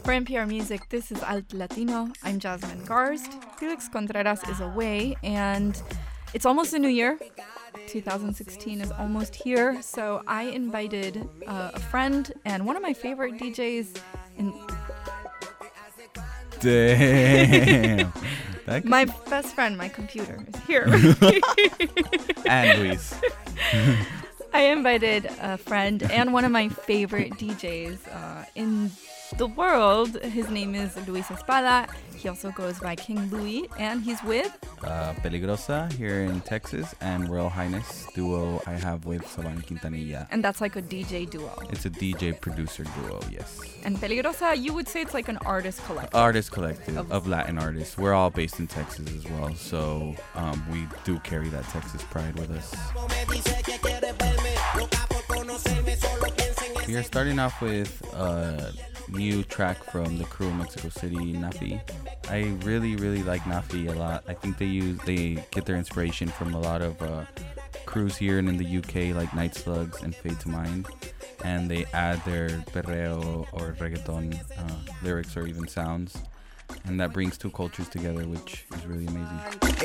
For NPR Music, this is Alt Latino. I'm Jasmine Garst. Felix Contreras is away, and it's almost the new year. 2016 is almost here, so I invited a friend and one of my favorite DJs in... Damn. My best friend, my computer, is here. And Luis. I invited a friend and one of my favorite DJs in the world. His name is Luis Espada. He also goes by King Louis, and he's with Peligrosa here in Texas, and Royal Highness duo I have with Saban Quintanilla. And that's like a DJ duo. It's a DJ producer duo, yes. And Peligrosa, you would say it's like an artist collective. Artist collective of Latin artists. We're all based in Texas as well, so we do carry that Texas pride with us. We are starting off with a new track from the crew in Mexico City, Nafi. I really like Nafi a lot. I think they get their inspiration from a lot of crews here and in the UK, like Night Slugs and Fade to Mind, and they add their perreo or reggaeton lyrics or even sounds, and that brings two cultures together, which is really amazing.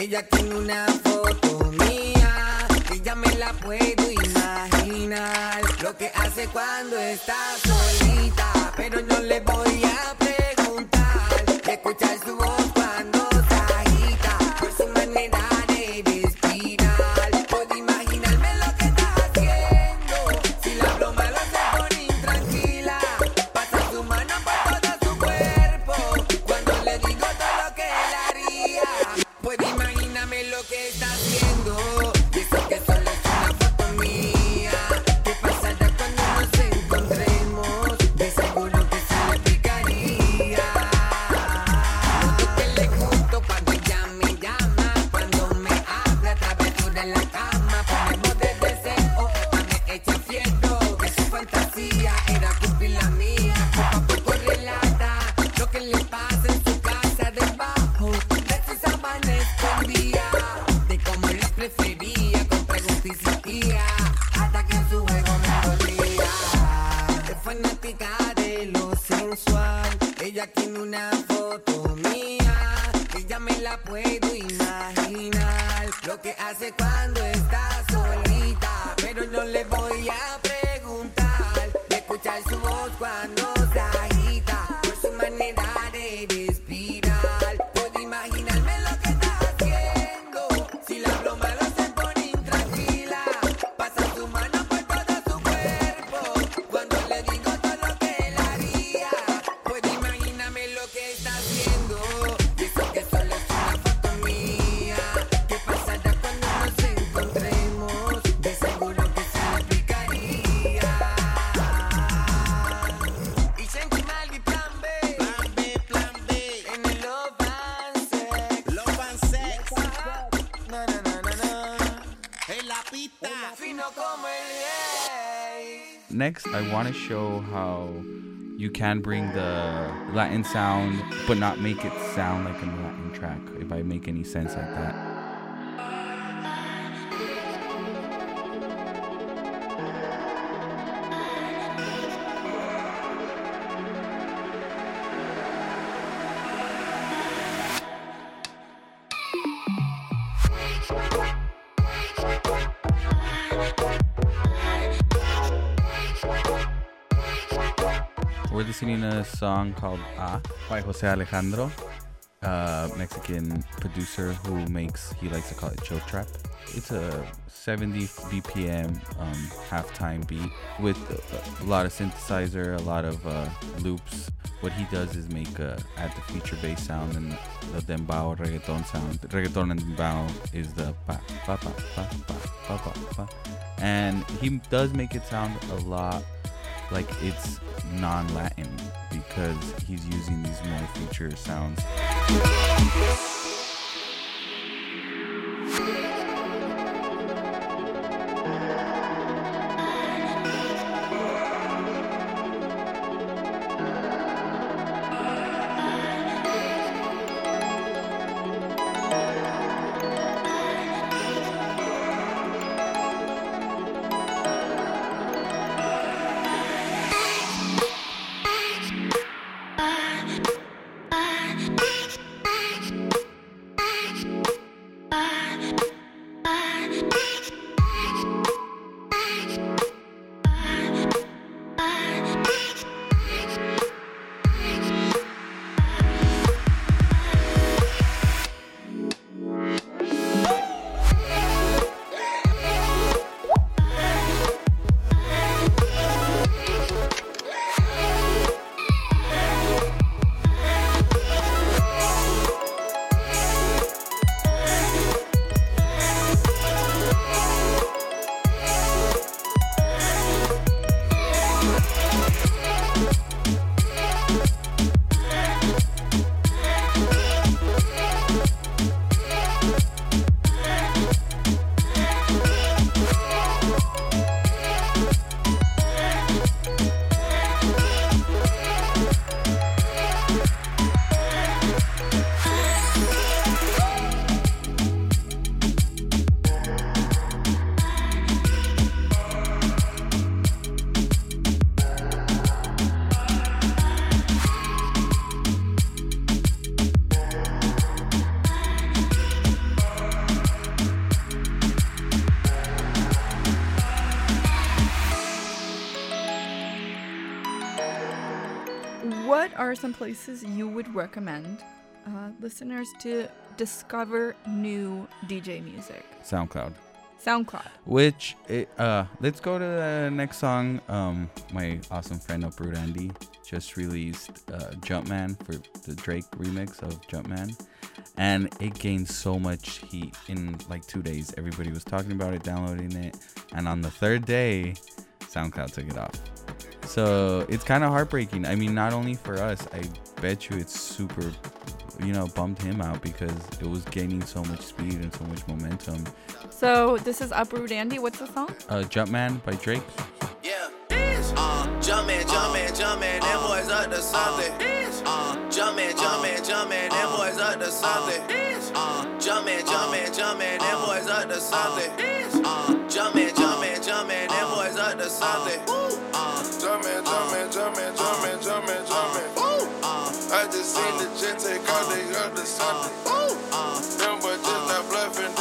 Ella me la puedo imaginar lo que hace cuando está solita, pero no le voy a preguntar, escuchar su voz cuando se agita, por su manera de respirar, puedo imaginarme lo que está haciendo, si la hablo malo se pone intranquila, pasa su mano por todo su cuerpo, cuando le digo todo lo que él haría, puedo imaginarme lo que está haciendo. Ella tiene una foto mía, ella me la puedo imaginar, lo que hace cuando está solita, pero no le voy a preguntar, de escuchar su voz cuando se agita, por su manera de respirar, puedo imaginarme lo que está haciendo, si la hablo malo se pone intranquila, pasa su mano por todo su cuerpo, cuando le digo todo lo que él haría, puedo imaginarme lo que está haciendo, dice que solo es una foto mía, ¿qué pasará cuando nos encontremos? De seguro que se le explicaría. Y sentí mal mi plan B, en el Love and Sex, no, en la pista, fino como el rey. Next, I want to show how you can bring the Latin sound, but not make it sound like a Latin track, if I make any sense like that. We're listening to a song called by Jose Alejandro, Mexican producer he likes to call it chill trap. It's a 70 BPM halftime beat with a lot of synthesizer, a lot of loops. What he does is add the feature bass sound and the dembow reggaeton sound. The reggaeton and dembow is the pa pa pa pa pa pa pa pa, and he does make it sound a lot like it's non-Latin because he's using these more feature sounds. what are some places you would recommend listeners to discover new DJ music? SoundCloud. Which, let's go to the next song. My awesome friend Uproot Andy just released Jumpman for the Drake remix of Jumpman. And it gained so much heat in like 2 days. Everybody was talking about it, downloading it. And on the third day, SoundCloud took it off. So it's kind of heartbreaking. I mean, not only for us, I bet you it's super, bummed him out because it was gaining so much speed and so much momentum. So this is Uproot Andy. What's the song? Jumpman by Drake. Yeah. Jumpman, them boys up to something. Jumpman, them boys up to something. Jumpman, them boys up to something. Jumpman, them boys up to something. Jumpman. I just seen the jet take out, they up to something. Them boys just not bluffing,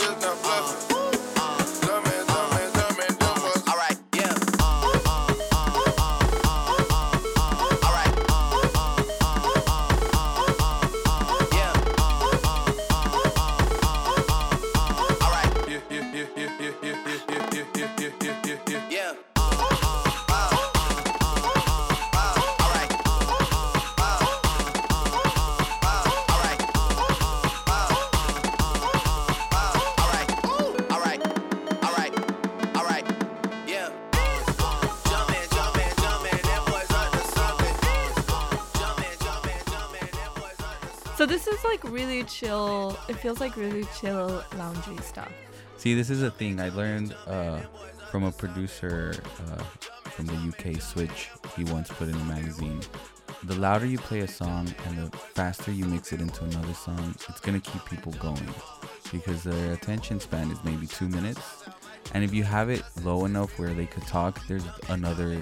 So this is like really chill. It feels like really chill, loungy stuff. See, this is a thing I learned from a producer from the UK, Switch. He once put in a magazine. The louder you play a song and the faster you mix it into another song, it's going to keep people going because their attention span is maybe 2 minutes. And if you have it low enough where they could talk, there's another,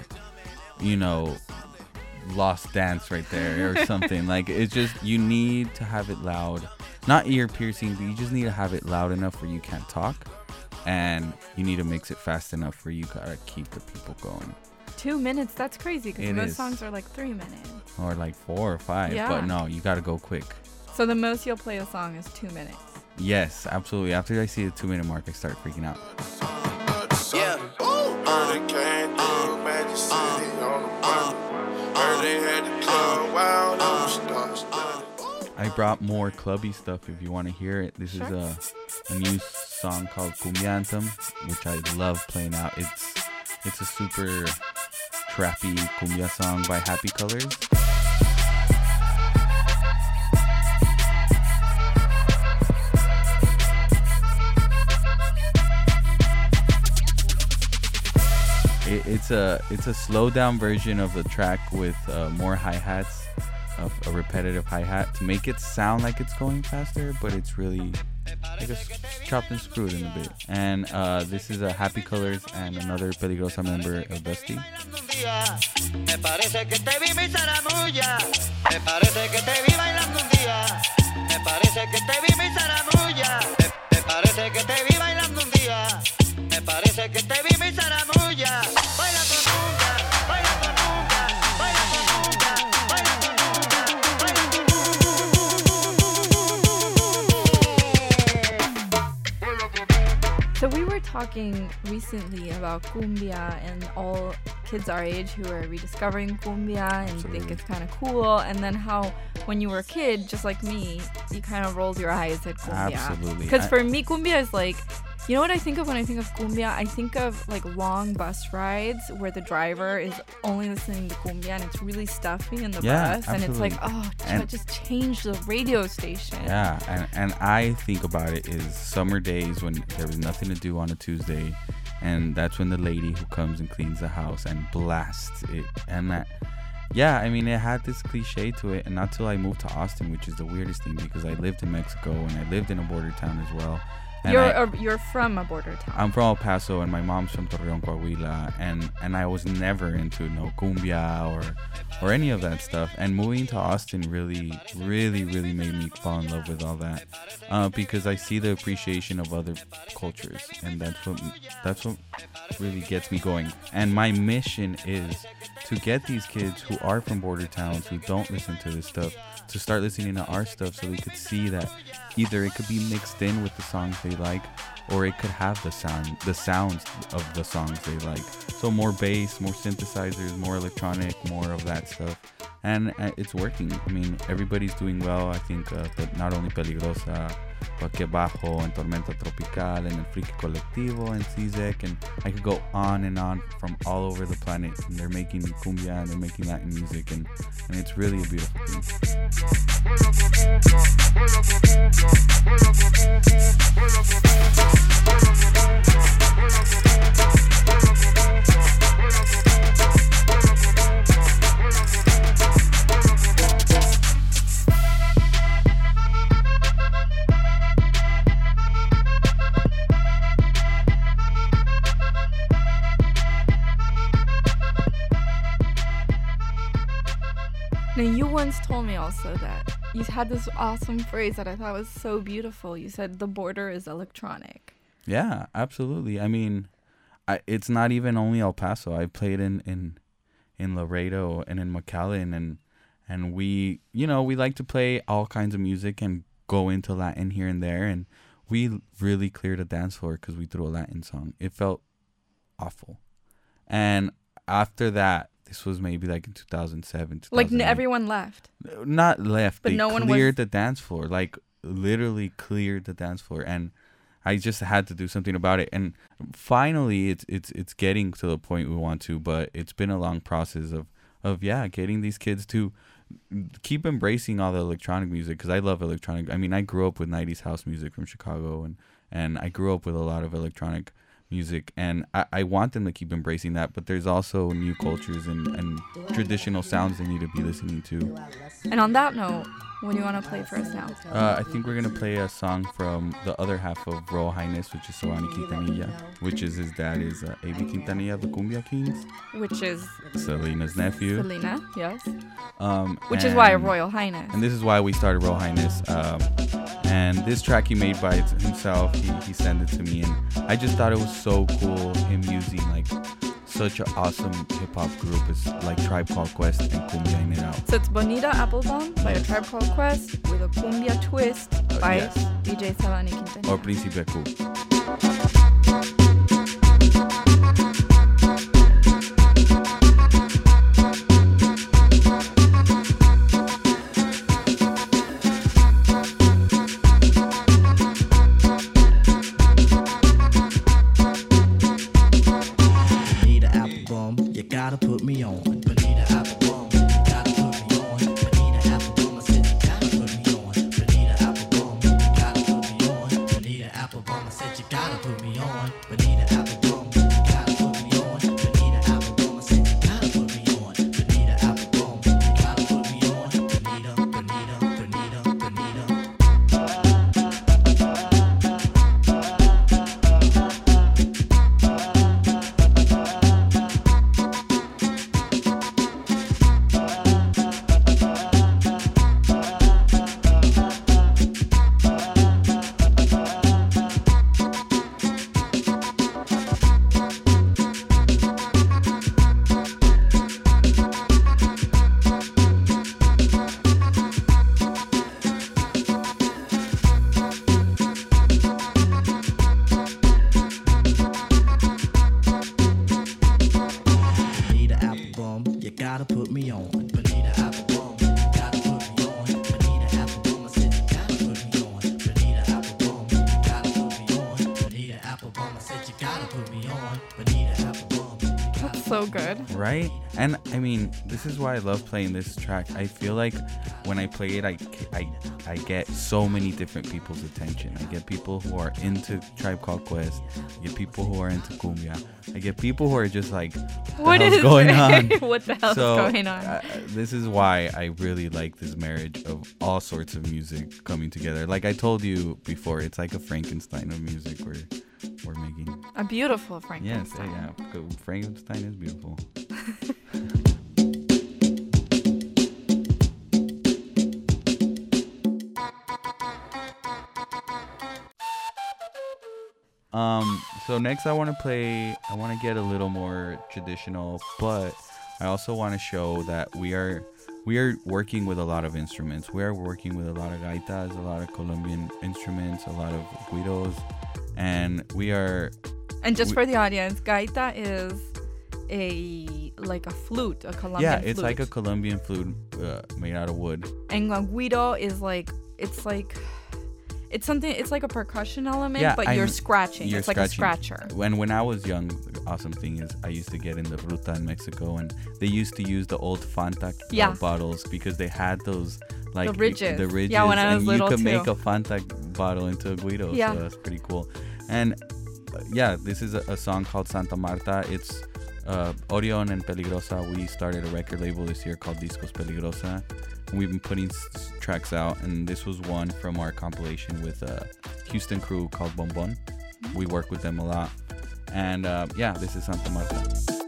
lost dance right there or something. Like, it's just, you need to have it loud, not ear piercing, but you just need to have it loud enough where you can't talk, and you need to mix it fast enough where you gotta keep the people going. 2 minutes, that's crazy because most songs are like 3 minutes or like 4 or 5. Yeah. But no, you gotta go quick. So the most you'll play a song is 2 minutes. Yes, absolutely. After I see the 2 minute mark, I start freaking out. Yeah. I brought more clubby stuff if you want to hear it. This is a new song called Cumbia Anthem, which I love playing out. It's a super trappy cumbia song by Happy Colors. It's a slowed down version of the track with more hi-hats, of a repetitive hi-hat to make it sound like it's going faster, but it's really like a chopped and screwed in a bit. And this is a Happy Colors and another Peligrosa member of Dusty. Me parece que te vi mi zaramulla. Me parece que te vi bailando un día. Me parece que te vi mi zaramulla. Me parece que te vi bailando un día. Me parece que te vi mi zaramulla. Baila con nunca, baila con nunca, baila con nunca, baila con nunca, baila con nunca. So we were talking recently about cumbia and all kids our age who are rediscovering cumbia and Absolutely. think it's kind of cool, and then how when you were a kid, just like me, you kind of rolled your eyes at cumbia. Absolutely. Because for me, cumbia is like, you know what I think of when I think of cumbia? I think of like long bus rides where the driver is only listening to cumbia and it's really stuffy in the bus. And it's like, oh, just change the radio station. Yeah, and I think about it is summer days when there was nothing to do on a Tuesday, and that's when the lady who comes and cleans the house and blasts it. And that, yeah, I mean, it had this cliche to it, and not till I moved to Austin, which is the weirdest thing because I lived in Mexico and I lived in a border town as well. You're from a border town. I'm from El Paso, and my mom's from Torreon, Coahuila, and I was never into no cumbia or any of that stuff. And moving to Austin really made me fall in love with all that, because I see the appreciation of other cultures, and that's what really gets me going. And my mission is to get these kids who are from border towns who don't listen to this stuff to start listening to our stuff, so we could see that either it could be mixed in with the songs they like, or it could have the sounds of the songs they like. So more bass, more synthesizers, more electronic, more of that stuff. And it's working. I mean, everybody's doing well. I think not only Peligrosa, but Que Bajo, and Tormenta Tropical, and El Friki Colectivo, and CZEC, and I could go on and on from all over the planet. And they're making cumbia, and they're making Latin music, and it's really a beautiful thing. Now, you once told me also that you had this awesome phrase that I thought was so beautiful. You said the border is electronic. Yeah, absolutely. I mean, it's not even only El Paso. I played in Laredo and in McAllen, and we like to play all kinds of music and go into Latin here and there, and we really cleared a dance floor because we threw a Latin song. It felt awful. And after that, this was maybe like in 2007. Like everyone left. Not left, but they no one cleared the dance floor. Like literally cleared the dance floor, and I just had to do something about it. And finally, it's getting to the point we want to, but it's been a long process of getting these kids to keep embracing all the electronic music, because I love electronic. I mean, I grew up with 90s house music from Chicago, and I grew up with a lot of electronic music, and I want them to keep embracing that, but there's also new cultures and traditional sounds they need to be listening to. And on that note, what do you want to play for us now? I think we're going to play a song from the other half of Royal Highness, which is Giovanni Quintanilla, which is his dad is A.B. Quintanilla of the Cumbia Kings, Which is Selena's nephew. Selena, yes. Which is why Royal Highness. And this is why we started Royal Highness. And this track he made by himself, he sent it to me, and I just thought it was so cool him using like such an awesome hip hop group as like Tribe Called Quest and cumbia in it out. So it's Bonita Applebum by A Tribe Called Quest with a cumbia twist by DJ Giovanni Quintanilla. Or Príncipe Q. Gotta put me on. Bonita Applebum, gotta put me on. Bonita Applebum, I said you gotta put me on. Bonita Applebum, gotta put me on. Bonita Applebum, I said you gotta put me on. Bonita Applebum, gotta put me on. Bonita Applebum, I said you gotta put me on. Bonita Applebum, gotta put me on. Bonita, Bonita, Bonita, Bonita. Gotta put me on. Bonita Applebum, gotta put me on. Bonita Applebum, I said you gotta put me on. Bonita Applebum, gotta put me on. Bonita Applebum, I said you gotta put me on. Bonita Applebum. That's so good. Right? And I mean, this is why I love playing this track. I feel like when I play it, I get so many different people's attention. I get people who are into Tribe Called Quest. I get people who are into cumbia. I get people who are just like, what is going on? What the hell's going on? This is why I really like this marriage of all sorts of music coming together. Like I told you before, it's like a Frankenstein of music we're making. A beautiful Frankenstein. Yes, yeah. Frankenstein is beautiful. So next I want to get a little more traditional, but I also want to show that we are working with a lot of instruments. We are working with a lot of gaitas, a lot of Colombian instruments, a lot of guidos, and we are. And just for the audience, gaita is like a flute, a Colombian flute. Yeah, it's like a Colombian flute made out of wood. And a guido is like it's like a percussion element, Yeah, but you're scratching. It's like a scratcher. When I was young, the awesome thing is I used to get in the ruta in Mexico, and they used to use the old Fanta bottles because they had those like the ridges. Yeah, when I was and little you could too. make a Fanta bottle into a guido. Yeah. So that's pretty cool. And yeah, this is a song called Santa Marta. It's Orion and Peligrosa. We started a record label this year called Discos Peligrosa. We've been putting tracks out, and this was one from our compilation with a Houston crew called Bon Bon. We work with them a lot. And yeah, this is Santa Marta.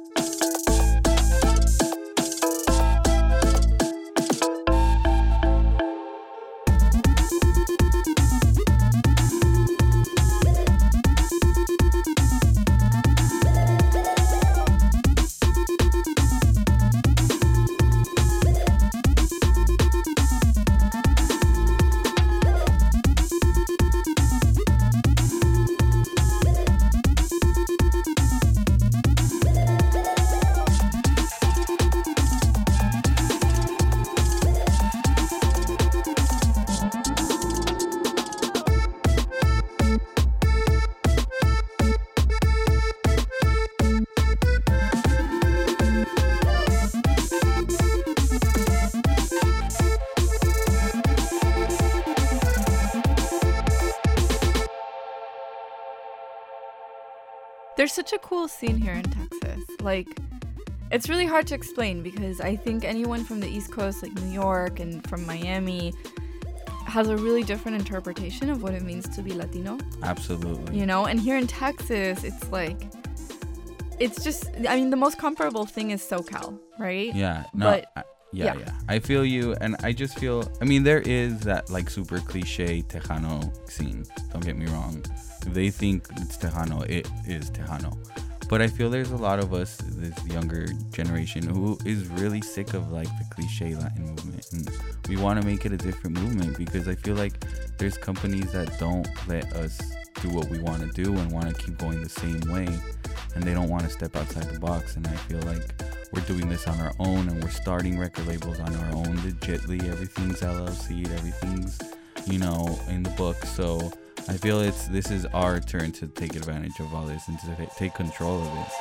There's such a cool scene here in Texas. Like, it's really hard to explain because I think anyone from the East Coast, like New York and from Miami, has a really different interpretation of what it means to be Latino. Absolutely. You know, and here in Texas, it's like, it's just, I mean, the most comparable thing is SoCal, right? Yeah. No, But yeah. I feel you, and I just feel, I mean, there is that like super cliche Tejano scene. Don't get me wrong. If they think it's Tejano, it is Tejano. But I feel there's a lot of us, this younger generation, who is really sick of like the cliche Latin movement. And we want to make it a different movement because I feel like there's companies that don't let us do what we want to do and want to keep going the same way. And they don't want to step outside the box. And I feel like we're doing this on our own, and we're starting record labels on our own legitly. Everything's LLC'd, everything's, you know, in the book. So I feel this is our turn to take advantage of all this and to take control of it.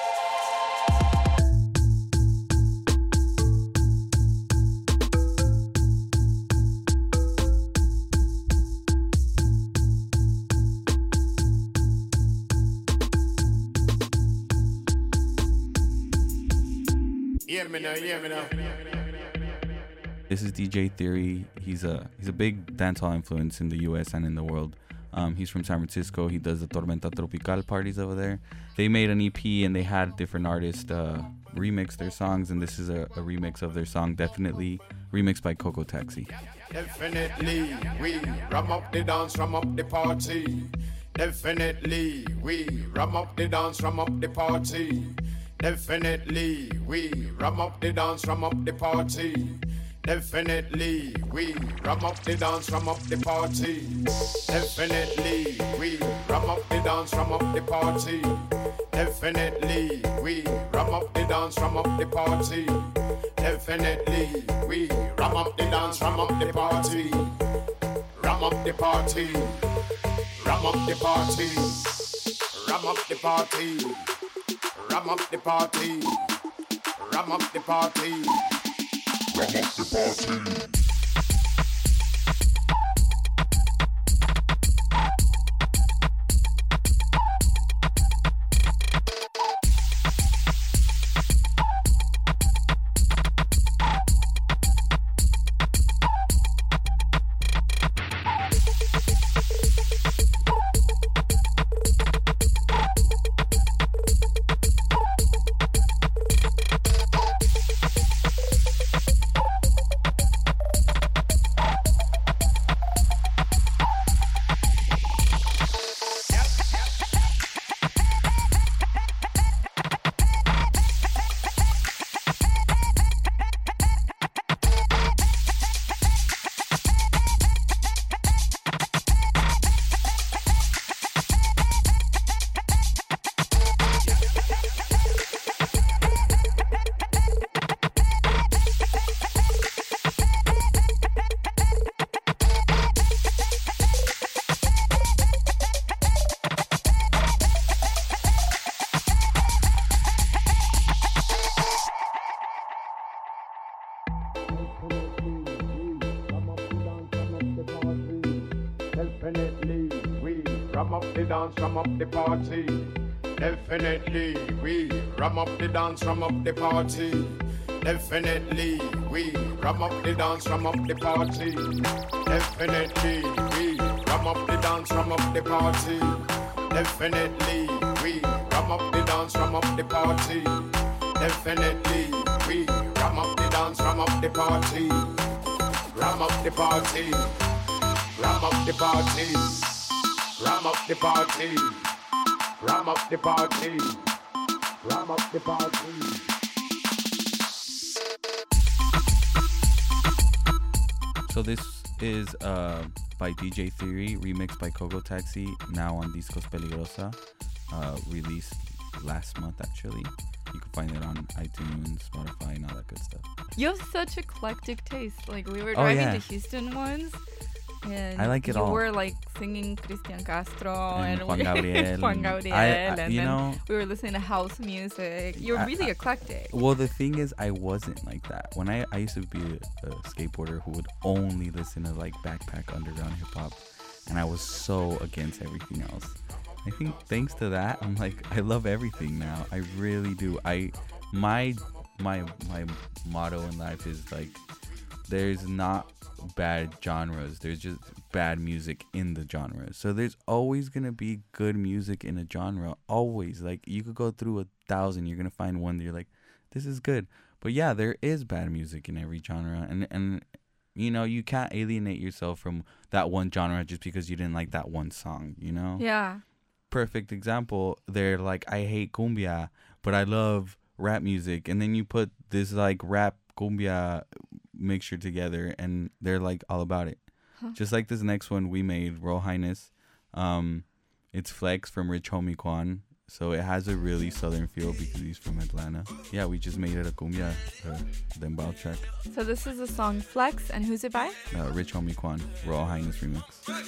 Hear me now. This is DJ Theory. He's a big dancehall influence in the U.S. and in the world. He's from San Francisco. He does the Tormenta Tropical parties over there. They made an EP and they had different artists remix their songs, and this is a remix of their song Definitely, remixed by Coco Taxi. Definitely, we ram up the dance, ram up the party. Definitely, we ram up the dance, ram up the party. Definitely, we ram up the dance, ram up the party. Definitely, we ram up the dance, ram up the party. Definitely, we ram up the dance, ram up the party. Definitely, we ram up the dance, ram up the party. Definitely, we ram up the dance, ram up the party. Ram up the party. Ram up the party. Ram up the party. Ram up the party. Ram up the party. Ram up the party. Definitely, we ram up the dance, ram up the party. Definitely, we ram up the dance, ram up the party. Definitely, we ram up the dance, ram up the party. Definitely, we ram up the dance, ram up the party. Definitely, we ram up the dance, ram up the party. Definitely, we ram up the dance, ram up the party. Ram up the party. Ram up the party. Ram up the party. Ram up the party. Ram up the party. So this is by DJ Theory, remixed by Coco Taxi, now on Discos Peligrosa, released last month actually. You can find it on iTunes, Spotify, and all that good stuff. You have such eclectic taste. Like we were Oh, driving yeah. to Houston once, and I like it you all. were like singing Cristian Castro And Juan we- Gabriel. Juan Gabriel, and you then know, we were listening to house music. You're really eclectic. well, the thing is, I wasn't like that. When I used to be a skateboarder who would only listen to like backpack underground hip hop, and I was so against everything else. I think thanks to that, I'm like, I love everything now. I really do. My motto in life is like, there's not bad genres. There's just bad music in the genres. So there's always gonna be good music in a genre. Always. Like you could go through 1,000, you're gonna find one that you're like, this is good. But yeah, there is bad music in every genre, and you know, you can't alienate yourself from that one genre just because you didn't like that one song. You know. Yeah. Perfect example. They're like, I hate cumbia, but I love rap music, and then you put this like rap cumbia mixture together, and they're like all about it. Just like this next one we made, Royal Highness. It's Flex from Rich Homie Quan, so it has a really southern feel because he's from Atlanta. Yeah, we just made it a cumbia dembow track. So this is the song Flex, and who's it by? Rich Homie Quan, Royal Highness remix.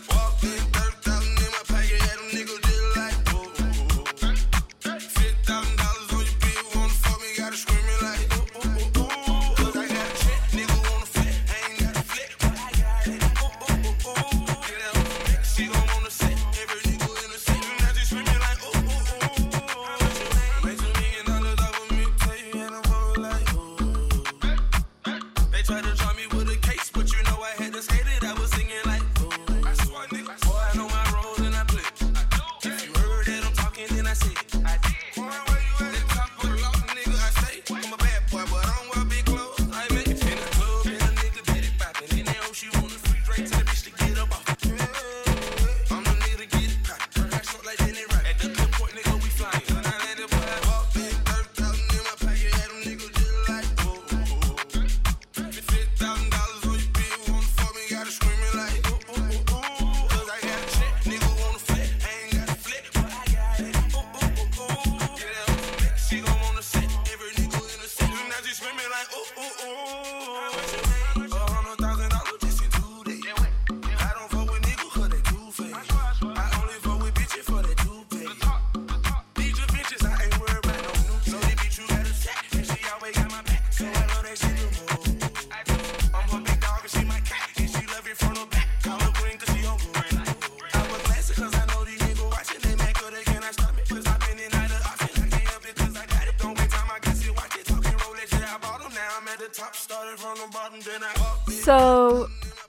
So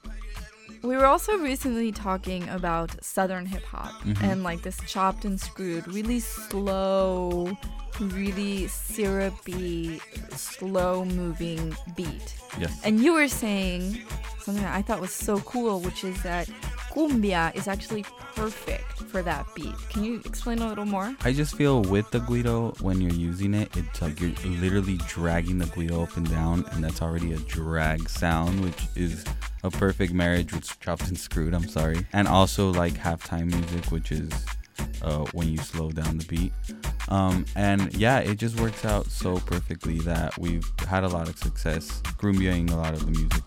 we were also recently talking about Southern hip hop and like this chopped and screwed, really slow, really syrupy, slow moving beat. Yes. And you were saying something that I thought was so cool, which is that cumbia is actually perfect for that beat. Can you explain a little more? I just feel with the guido, when you're using it, it's like you're literally dragging the guido up and down, and that's already a drag sound, which is a perfect marriage with chopped and screwed, I'm sorry. And also like halftime music, which is when you slow down the beat. And yeah, it just works out so perfectly that we've had a lot of success grumbiaing a lot of the music.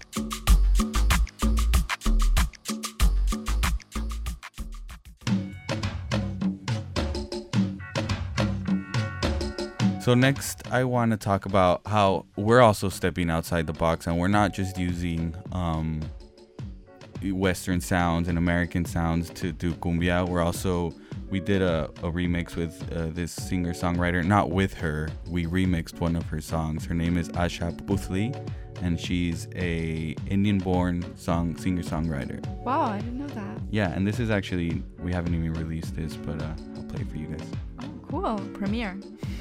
So next, I want to talk about how we're also stepping outside the box, and we're not just using Western sounds and American sounds to do cumbia. We did a remix with this singer-songwriter. Not with her. We remixed one of her songs. Her name is Asha Puthli, and she's a Indian-born singer-songwriter. Wow, I didn't know that. Yeah, and this is actually, we haven't even released this, but I'll play it for you guys. Oh, cool. Premiere.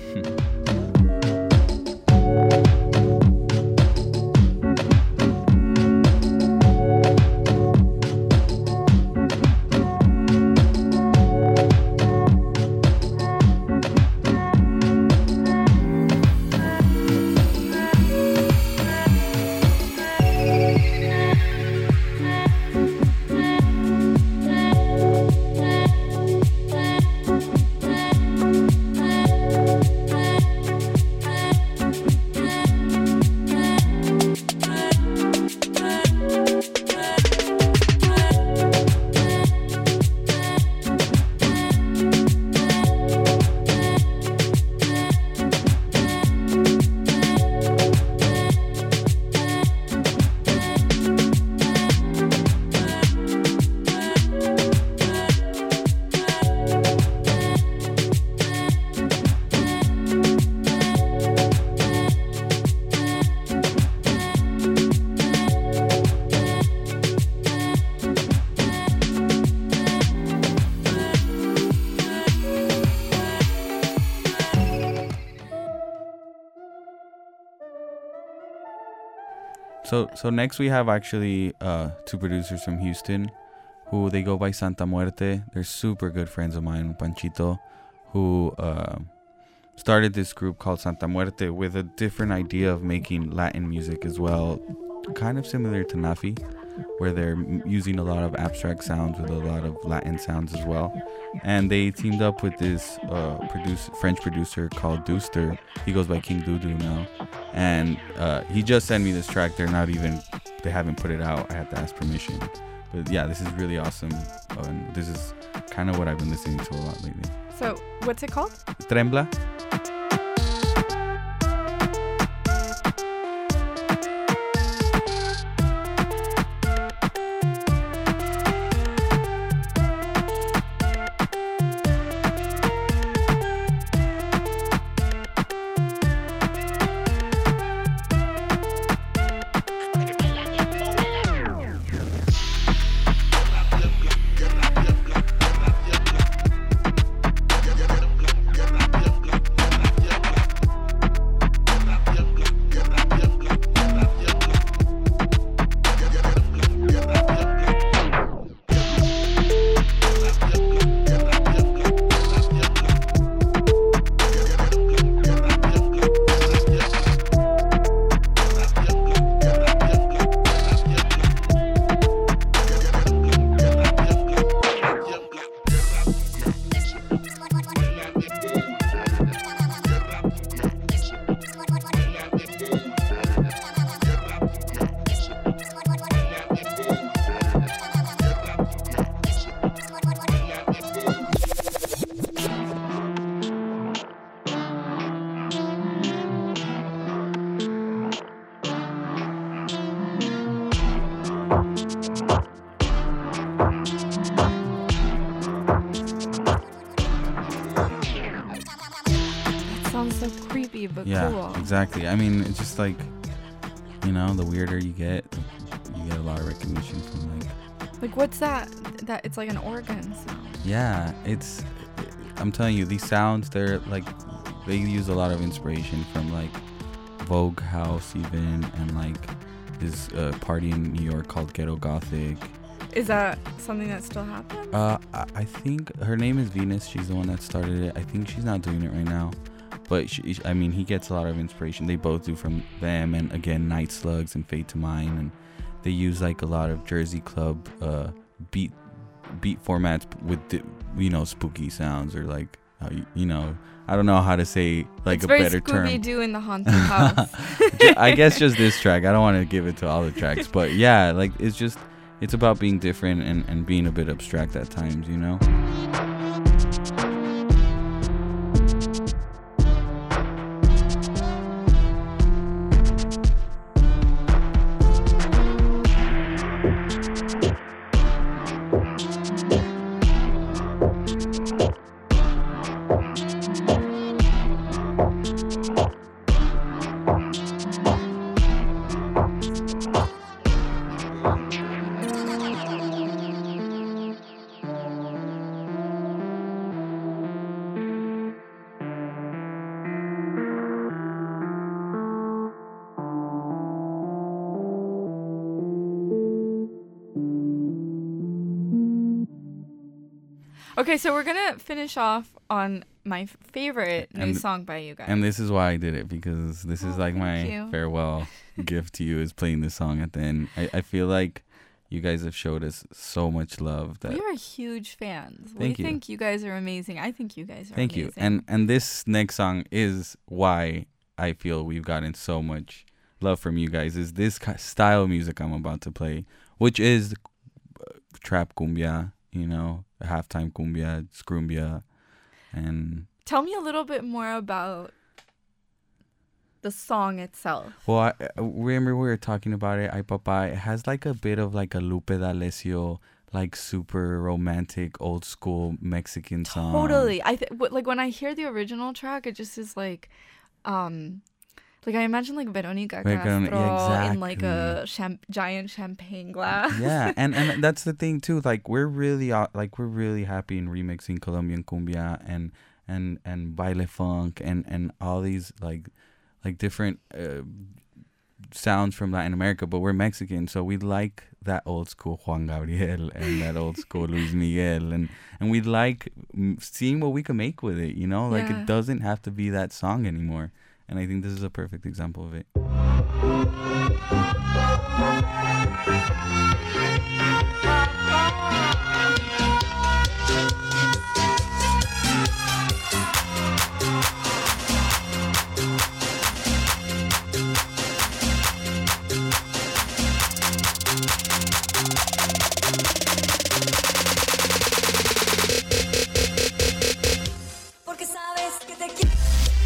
So next we have actually two producers from Houston who they go by Santa Muerte. They're super good friends of mine, Panchito, who started this group called Santa Muerte with a different idea of making Latin music as well, kind of similar to Nafi, where they're using a lot of abstract sounds with a lot of Latin sounds as well. And they teamed up with this French producer called Dooster. He goes by King Doodoo now. And he just sent me this track. They haven't put it out. I had to ask permission. But yeah, this is really awesome. And this is kind of what I've been listening to a lot lately. So, what's it called? Trembla. But yeah, cool. Exactly. I mean, it's just like, the weirder you get a lot of recognition from like what's that it's like an organ sound. Yeah, I'm telling you, these sounds, they're like, they use a lot of inspiration from like Vogue House even, and like this party in New York called Ghetto Gothic. Is that something that still happens? I think her name is Venus. She's the one that started it. I think she's not doing it right now. But he gets a lot of inspiration. They both do from them, and again, Night Slugs and Fade to Mine, and they use like a lot of Jersey club beat formats with spooky sounds, or like I don't know how to say like it's a better term. It's very Scooby-Doo in the haunted house. I guess just this track. I don't want to give it to all the tracks, but yeah, like it's about being different and being a bit abstract at times, Okay, so we're gonna finish off on my favorite new And- song by you guys. And this is why I did it, because this is like my thank you. farewell gift to you, is playing this song at the end. I feel like you guys have showed us so much love that We are huge fans. Thank we you. think you guys are amazing. I think you guys are thank amazing. you. And this next song is why I feel we've gotten so much love from you guys, is this style of music I'm about to play, which is trap cumbia, you know, halftime cumbia, scrumbia, and Tell me a little bit more about the song itself. well, I remember we were talking about it. Ay Papa, it has like a bit of like a Lupe D'Alessio, like super romantic, old school Mexican song. Totally. Like when I hear the original track, it just is like I imagine like Veronica Veronica, Castro yeah, in like a giant champagne glass. Yeah, and that's the thing too. Like we're really happy in remixing Colombian cumbia and baile funk and all these like different sounds from Latin America, but we're Mexican, so we like that old school Juan Gabriel and that old school Luis Miguel, and we like seeing what we can make with it. You know, like Yeah. it doesn't have to be that song anymore. And I think this is a perfect example of it. Porque sabes que te quiero.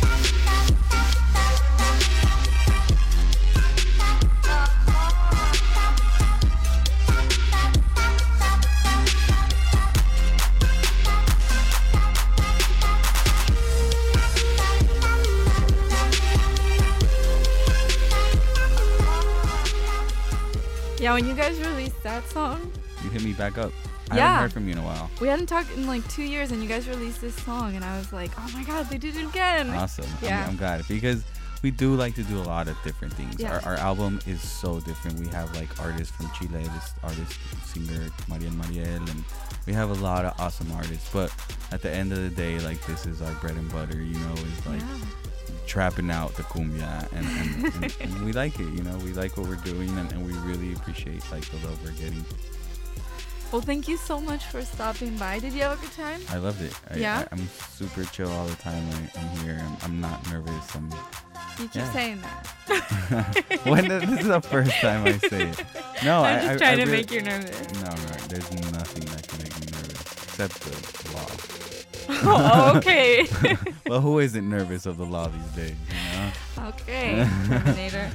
Yeah, when you guys released that song, You hit me back up. I Yeah. haven't heard from you in a while. we hadn't talked in like 2 years, and you guys released this song, and I was like, oh my god, they did it again. Awesome. Yeah. I'm glad, because we do like to do a lot of different things. Yeah. Our album is so different. We have like artists from Chile, this artist, singer Mariel, and we have a lot of awesome artists. But at the end of the day, like this is our bread and butter, you know, is like Yeah. trapping out the cumbia, and we like it, you know, we like what we're doing, and we really appreciate like the love we're getting. Well, thank you so much for stopping by. Did you have a good time? I loved it. Yeah? I'm super chill all the time. I'm here. I'm not nervous. You keep Yeah. saying that. This is the first time I say it. No, I'm just trying to really- make you nervous. No, there's nothing that can make me nervous except the law. Oh, okay. Well, who isn't nervous of the law these days, you know? Okay, Terminator.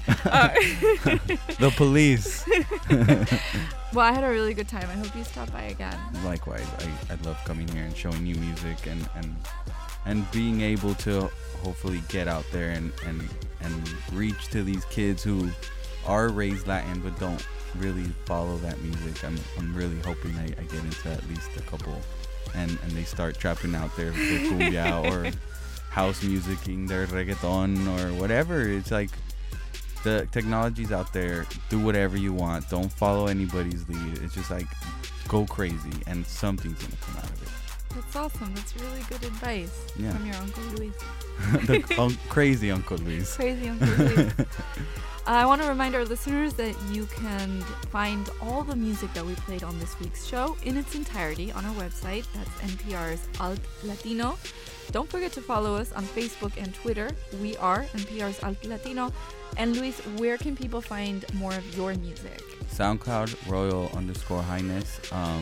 The police. Well, I had a really good time. I hope you stop by again. Likewise, I love coming here and showing you music and being able to hopefully get out there and reach to these kids who are raised Latin but don't really follow that music. I'm really hoping I get into at least a couple and they start trapping out their cumbia or house musicing their reggaeton or whatever. It's like the technology's out there. Do whatever you want. Don't follow anybody's lead. It's just like go crazy and something's gonna come out of it. That's awesome. That's really good advice Yeah. from your Uncle Luis. The crazy Uncle Luis. Crazy Uncle Luis. I want to remind our listeners that you can find all the music that we played on this week's show in its entirety on our website. That's NPR's Alt Latino. Don't forget to follow us on Facebook and Twitter. We are NPR's Alt Latino. And Luis, where can people find more of your music? SoundCloud, Royal_Highness,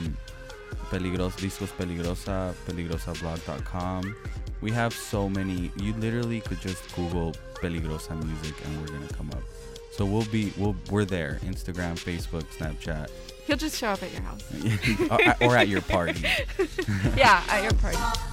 Discos Peligrosa, peligrosablog.com. We have so many. You literally could just Google Peligrosa music and we're gonna come up. So we're there. Instagram, Facebook, Snapchat, He'll just show up at your house. or at your party. Yeah, at your party.